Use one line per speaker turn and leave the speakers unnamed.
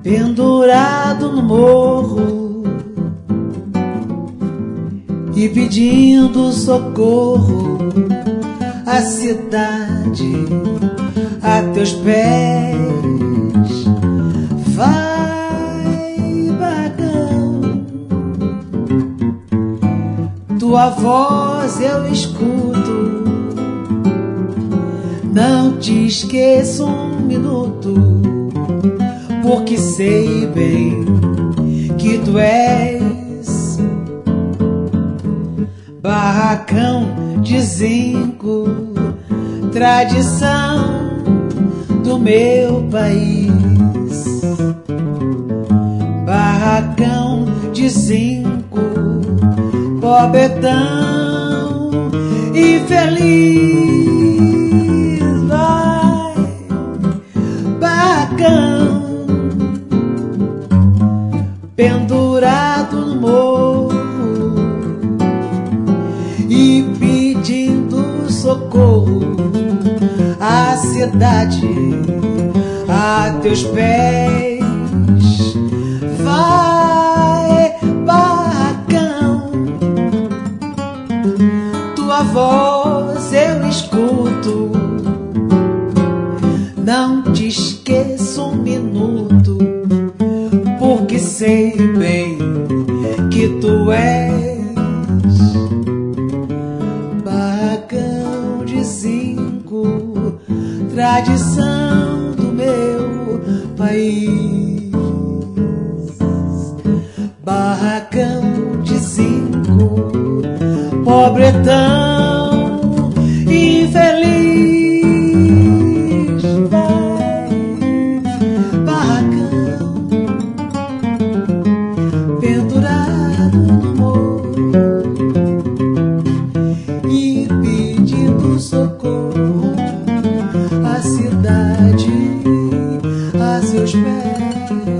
pendurado no morro e pedindo socorro, a cidade a teus pés. Vai, barracão, tua voz eu escuto, não te esqueço um minuto, porque sei bem que tu és barracão de zinco, tradição do meu país. Barracão de zinco, pobretão infeliz. Vai, barracão, pendurado no morro e pedindo socorro, a cidade a teus pés. Vai, barracão, tua voz eu escuto, não te esqueço um minuto, porque sei bem que tu és barracão de zinco, tradição do meu país. Barracão de zinco, pobretão infeliz. Vai, barracão, pendurado no morro e pedindo socorro, a cidade a seus pés.